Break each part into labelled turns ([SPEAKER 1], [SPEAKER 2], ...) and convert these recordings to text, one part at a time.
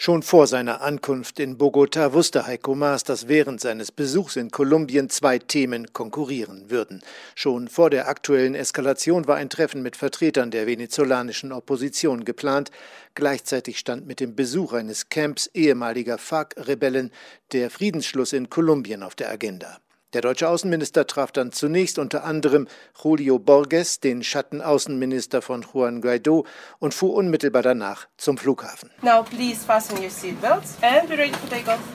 [SPEAKER 1] Schon vor seiner Ankunft in Bogotá wusste Heiko Maas, dass während seines Besuchs in Kolumbien zwei Themen konkurrieren würden. Schon vor der aktuellen Eskalation war ein Treffen mit Vertretern der venezolanischen Opposition geplant. Gleichzeitig stand mit dem Besuch eines Camps ehemaliger FARC-Rebellen der Friedensschluss in Kolumbien auf der Agenda. Der deutsche Außenminister traf dann zunächst unter anderem Julio Borges, den Schattenaußenminister von Juan Guaidó, und fuhr unmittelbar danach zum Flughafen.
[SPEAKER 2] Now please fasten your seatbelts and be ready to take off.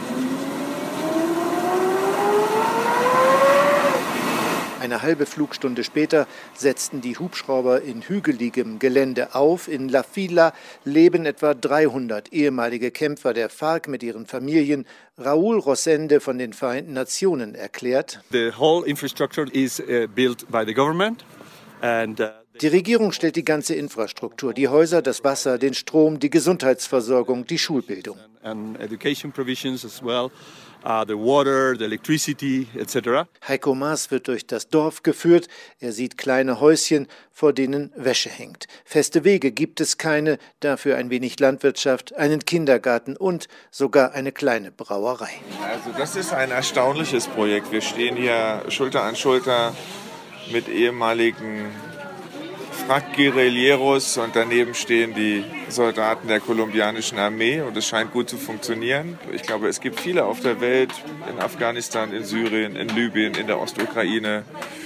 [SPEAKER 1] Eine halbe Flugstunde später setzten die Hubschrauber in hügeligem Gelände auf. In La Fila leben etwa 300 ehemalige Kämpfer der FARC mit ihren Familien. Raúl Rosende von den Vereinten Nationen erklärt:
[SPEAKER 3] The whole infrastructure is built by the government and
[SPEAKER 1] Die Regierung stellt die ganze Infrastruktur, die Häuser, das Wasser, den Strom, die Gesundheitsversorgung, die Schulbildung.
[SPEAKER 3] and education provisions as well, the water, the electricity, etc.
[SPEAKER 1] Heiko Maas wird durch das Dorf geführt. Er sieht kleine Häuschen, vor denen Wäsche hängt. Feste Wege gibt es keine, dafür ein wenig Landwirtschaft, einen Kindergarten und sogar eine kleine Brauerei.
[SPEAKER 4] Also das ist ein erstaunliches Projekt. Wir stehen hier Schulter an Schulter mit ehemaligen FARC-Guerilleros und daneben stehen die Soldaten der kolumbianischen Armee und es scheint gut zu funktionieren. Ich glaube, es gibt viele auf der Welt, in Afghanistan, in Syrien, in Libyen, in der Ostukraine,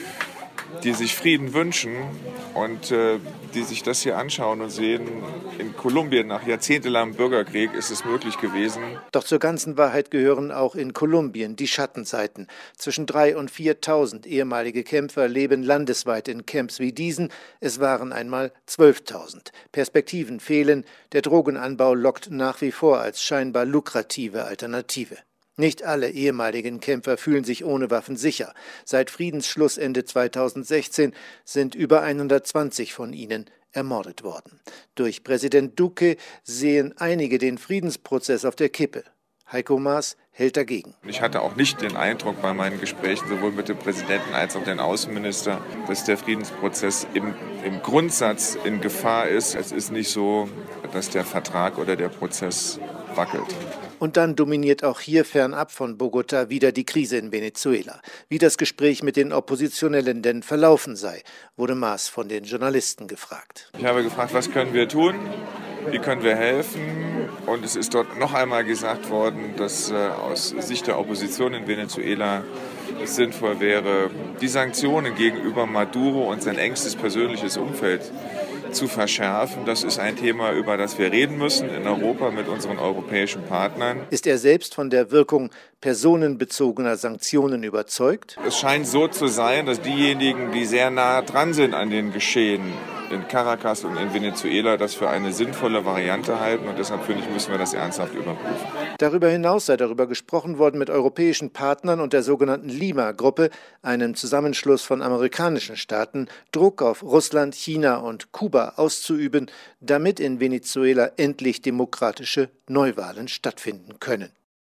[SPEAKER 4] die sich Frieden wünschen und die sich das hier anschauen und sehen, in Kolumbien nach jahrzehntelangem Bürgerkrieg ist es möglich gewesen.
[SPEAKER 1] Doch zur ganzen Wahrheit gehören auch in Kolumbien die Schattenseiten. Zwischen 3.000 und 4.000 ehemalige Kämpfer leben landesweit in Camps wie diesen. Es waren einmal 12.000. Perspektiven fehlen. Der Drogenanbau lockt nach wie vor als scheinbar lukrative Alternative. Nicht alle ehemaligen Kämpfer fühlen sich ohne Waffen sicher. Seit Friedensschluss Ende 2016 sind über 120 von ihnen ermordet worden. Durch Präsident Duque sehen einige den Friedensprozess auf der Kippe. Heiko Maas hält dagegen.
[SPEAKER 4] Ich hatte auch nicht den Eindruck bei meinen Gesprächen, sowohl mit dem Präsidenten als auch dem Außenminister, dass der Friedensprozess im Grundsatz in Gefahr ist. Es ist nicht so, dass der Vertrag oder der Prozess wackelt.
[SPEAKER 1] Und dann dominiert auch hier fernab von Bogotá wieder die Krise in Venezuela. Wie das Gespräch mit den Oppositionellen denn verlaufen sei, wurde Maas von den Journalisten gefragt.
[SPEAKER 4] Ich habe gefragt, was können wir tun, wie können wir helfen? Und es ist dort noch einmal gesagt worden, dass aus Sicht der Opposition in Venezuela es sinnvoll wäre, die Sanktionen gegenüber Maduro und sein engstes persönliches Umfeld zu verschärfen. Das ist ein Thema, über das wir reden müssen in Europa mit unseren europäischen Partnern.
[SPEAKER 1] Ist er selbst von der Wirkung personenbezogener Sanktionen überzeugt?
[SPEAKER 4] Es scheint so zu sein, dass diejenigen, die sehr nah dran sind an den Geschehen in Caracas und in Venezuela, das für eine sinnvolle Variante halten. Und deshalb, finde ich, müssen wir das ernsthaft überprüfen.
[SPEAKER 1] Darüber hinaus sei darüber gesprochen worden, mit europäischen Partnern und der sogenannten Lima-Gruppe, einem Zusammenschluss von amerikanischen Staaten, Druck auf Russland, China und Kuba auszuüben, damit in Venezuela endlich demokratische Neuwahlen stattfinden können.